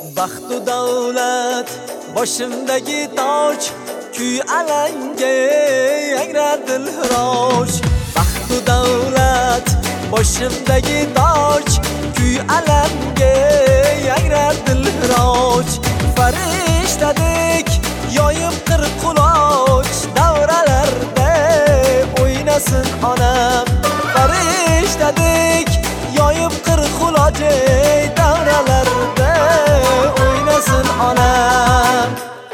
Baxtu davlat boshimdagi toj, kuy alanga yangrar dilroj. Baxtu davlat boshimdagi toj, kuy alanga yangrar dilroj. Farishtadek yoyib qirq quloch, davralarda o'ynasin onam. Farishtadek yoyib qirq quloch, davralarda o'ynasin onam.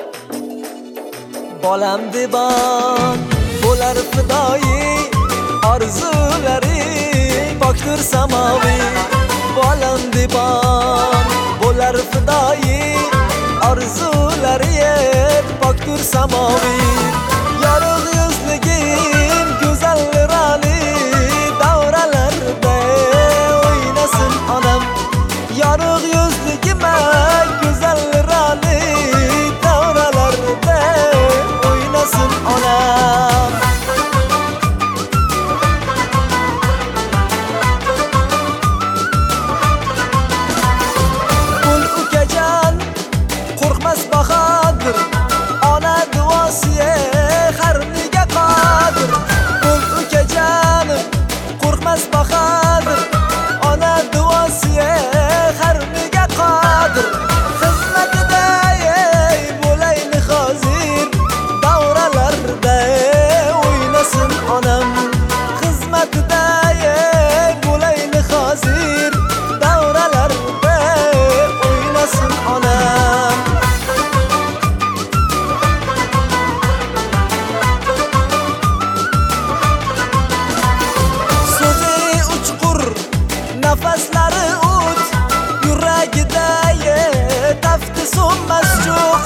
Bolam debon bo'lar fidoyi, orzulari pokdir samoviy. Bolam debon bo'lar fidoyi, orzulari pokdir samoviy. Yorug' yuzligim go'zal nurali, davralarda o'ynasin onam. Yorug' yuzligim go'zal nurali, davralarda o'ynasin onam. Qul ukajon qo'rqmas bahodir, ona duosiga harniga qodir. Qul ukajonim qo'rqmas bahodir, ona duosiga harniga qodir. Xizmatida bo'layli hozir, davralarda o'ynasin onam. Xizmatida bo'layli hozir, davralarda o'ynasin onam. So'zi uchqur, nafaslari o't, yuragida tafti so'nmas cho'q.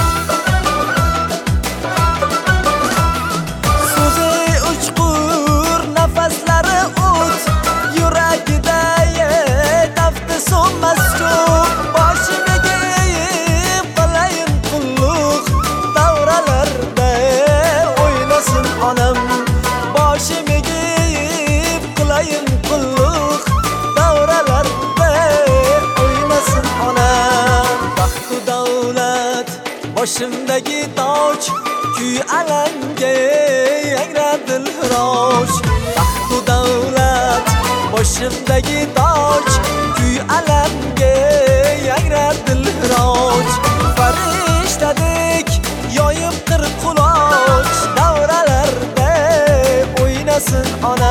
So'zi uchqur, nafaslari o't, yuragida tafti so'nmas cho'q. Boshimga yeb qalayin qulluq, davralarda o'ynasin onam. Boshimga yeb qalayin qulluq, davralarda o'ynasin onam. Baxtu davlat boshimdagi toj, kuy alanga yangrar dilroj. Baxtu davlat boshimdagi toj, kuy alanga yangrar dilroj. Farishtadek yoyib qirq quloch, davralarda o'ynasin onam.